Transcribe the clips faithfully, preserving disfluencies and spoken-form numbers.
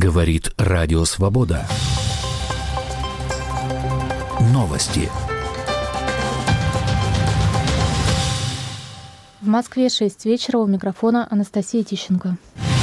Говорит Радио Свобода. Новости. В Москве шесть вечера, у микрофона Анастасия Тищенко.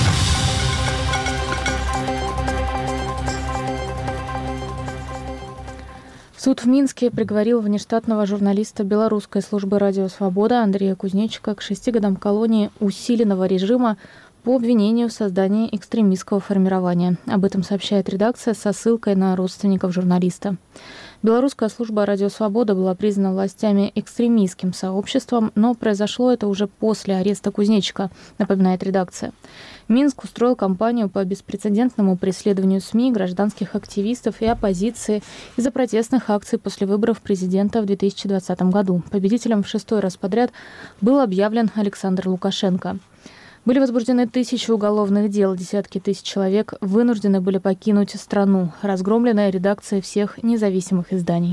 Суд в Минске приговорил внештатного журналиста белорусской службы «Радио Свобода» Андрея Кузнечика к шести годам колонии усиленного режима по обвинению в создании экстремистского формирования. Об этом сообщает редакция со ссылкой на родственников журналиста. Белорусская служба «Радио Свобода» была признана властями экстремистским сообществом, но произошло это уже после ареста Кузнечика, напоминает редакция. Минск устроил кампанию по беспрецедентному преследованию СМИ, гражданских активистов и оппозиции из-за протестных акций после выборов президента в две тысячи двадцатом году. Победителем в шестой раз подряд был объявлен Александр Лукашенко. Были возбуждены тысячи уголовных дел, десятки тысяч человек вынуждены были покинуть страну. Разгромленная редакция всех независимых изданий.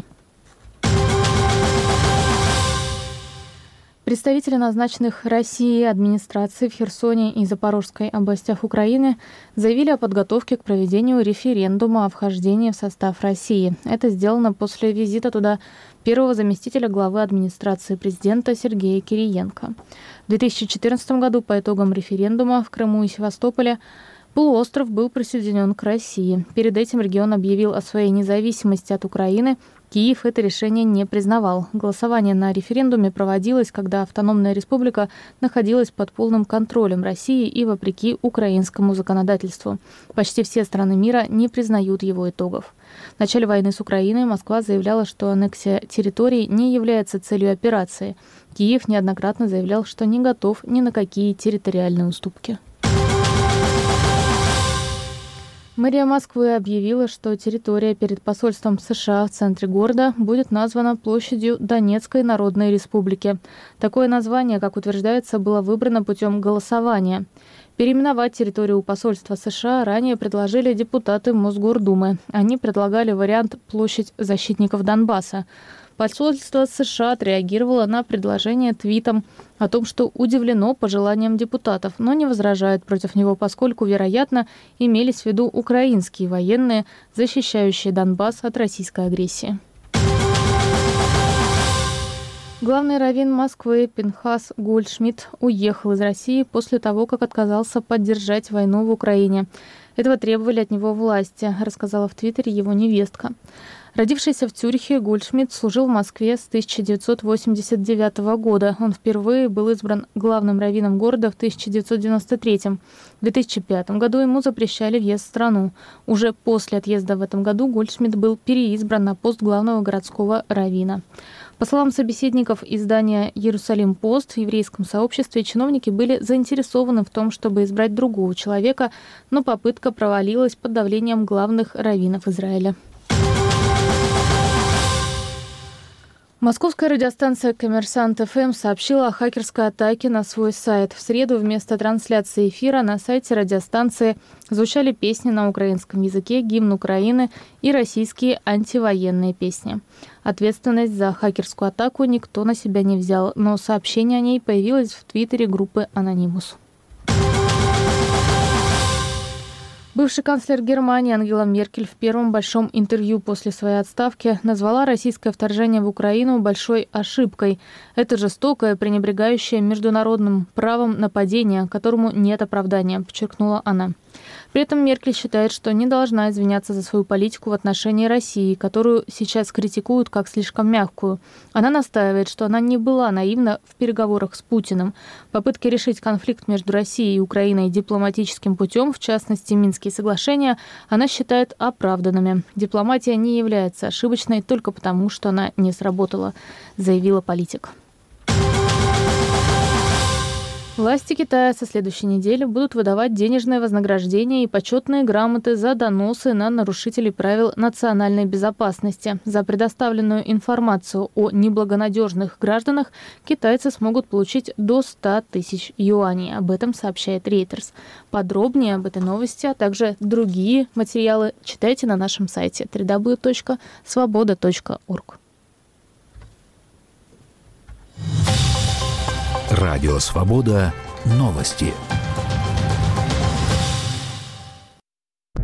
Представители назначенных Россией администраций в Херсоне и Запорожской областях Украины заявили о подготовке к проведению референдума о вхождении в состав России. Это сделано после визита туда первого заместителя главы администрации президента Сергея Кириенко. В две тысячи четырнадцатом году по итогам референдума в Крыму и Севастополе полуостров был присоединен к России. Перед этим регион объявил о своей независимости от Украины. Киев это решение не признавал. Голосование на референдуме проводилось, когда автономная республика находилась под полным контролем России и вопреки украинскому законодательству. Почти все страны мира не признают его итогов. В начале войны с Украиной Москва заявляла, что аннексия территорий не является целью операции. Киев неоднократно заявлял, что не готов ни на какие территориальные уступки. Мэрия Москвы объявила, что территория перед посольством США в центре города будет названа площадью Донецкой Народной Республики. Такое название, как утверждается, было выбрано путем голосования. Переименовать территорию посольства США ранее предложили депутаты Мосгордумы. Они предлагали вариант «Площадь защитников Донбасса». Посольство США отреагировало на предложение твитом о том, что удивлено пожеланиям депутатов, но не возражает против него, поскольку, вероятно, имелись в виду украинские военные, защищающие Донбасс от российской агрессии. Главный раввин Москвы Пинхас Гольдшмидт уехал из России после того, как отказался поддержать войну в Украине. Этого требовали от него власти, рассказала в Твиттере его невестка. Родившийся в Цюрихе, Гольдшмидт служил в Москве с тысяча девятьсот восемьдесят девятого года. Он впервые был избран главным раввином города в тысяча девятьсот девяносто третьем. В две тысячи пятом году ему запрещали въезд в страну. Уже после отъезда в этом году Гольдшмидт был переизбран на пост главного городского раввина. По словам собеседников издания «Иерусалим-Пост», в еврейском сообществе чиновники были заинтересованы в том, чтобы избрать другого человека, но попытка провалилась под давлением главных раввинов Израиля. Московская радиостанция «Коммерсант эф эм» сообщила о хакерской атаке на свой сайт. В среду вместо трансляции эфира на сайте радиостанции звучали песни на украинском языке, гимн Украины и российские антивоенные песни. Ответственность за хакерскую атаку никто на себя не взял, но сообщение о ней появилось в твиттере группы «Анонимус». Бывший канцлер Германии Ангела Меркель в первом большом интервью после своей отставки назвала российское вторжение в Украину большой ошибкой. Это жестокое, пренебрегающее международным правом нападение, которому нет оправдания, подчеркнула она. При этом Меркель считает, что не должна извиняться за свою политику в отношении России, которую сейчас критикуют как слишком мягкую. Она настаивает, что она не была наивна в переговорах с Путиным. Попытки решить конфликт между Россией и Украиной дипломатическим путем, в частности Минские соглашения, она считает оправданными. Дипломатия не является ошибочной только потому, что она не сработала, заявила политик. Власти Китая со следующей недели будут выдавать денежные вознаграждения и почетные грамоты за доносы на нарушителей правил национальной безопасности. За предоставленную информацию о неблагонадежных гражданах китайцы смогут получить до ста тысяч юаней. Об этом сообщает Reuters. Подробнее об этой новости, а также другие материалы читайте на нашем сайте дабл ю дабл ю дабл ю точка свобода точка орг. Радио Свобода. Новости.